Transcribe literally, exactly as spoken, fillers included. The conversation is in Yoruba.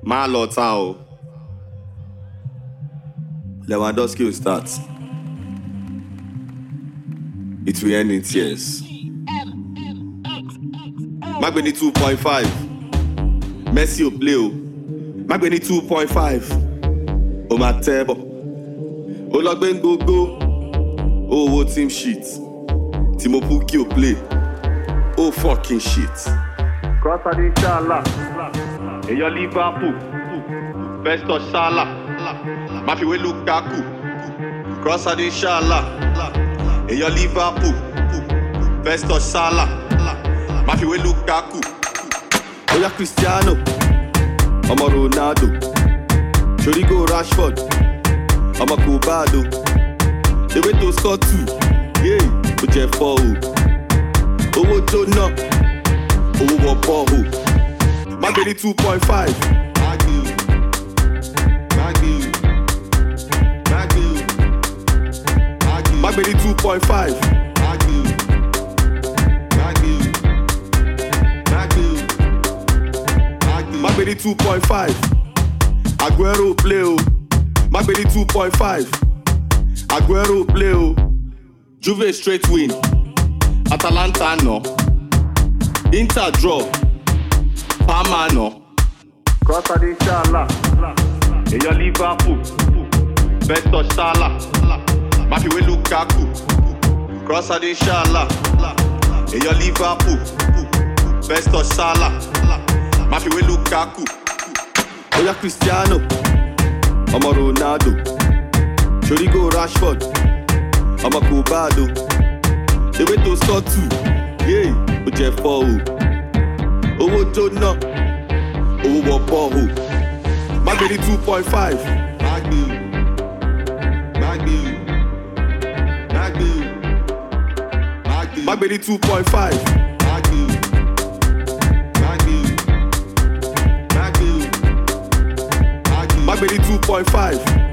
má lọ tán o. Lewandowski will start. It will end in tears. Magbeni two point five. Messi will play o. Magbeni two point five. O ma tebo. O logben go go. O wo team shit. Timo Pukki will play. Oh fucking shit. Cross at inshallah. Et your Liverpool. Best of Salah. Mafiwe Lukaku. Cross at inshallah. Et your Liverpool. Best of Salah. Mafiwe Lukaku. Oya Cristiano. Omo Ronaldo. Chorigo Rashford. Omo Kobado. The way to score two. Yeah. Oje four. Owo Jona. Owo Wopo. Magbeni two point five. Maggie. Maggie. Maggie. Maggie. Magbeni two point five. Maggie. Maggie. Maggie. Maggie. Magbeni two point five. Aguero play o. Magbeni two point five. Aguero play o. Juve straight win. Atalanta no. Inter draw. Parma no. Cross at inshallah. Et your Liverpool. Best of Salah. Mafiwe Lukaku. Cross at inshallah. Et your Liverpool. Best of Salah. Mafiwe Lukaku. Oya Cristiano. Omo Ronaldo. Chorigo Rashford. Omo Kobado. The way to score two. Yeah. Oje four. Owo Jona. Owo Wopo. Magbeni two point five. Maggie. Maggie. Maggie. Maggie. Magbeni two point five. Maggie. Maggie. Maggie. Maggie. Magbeni two point five.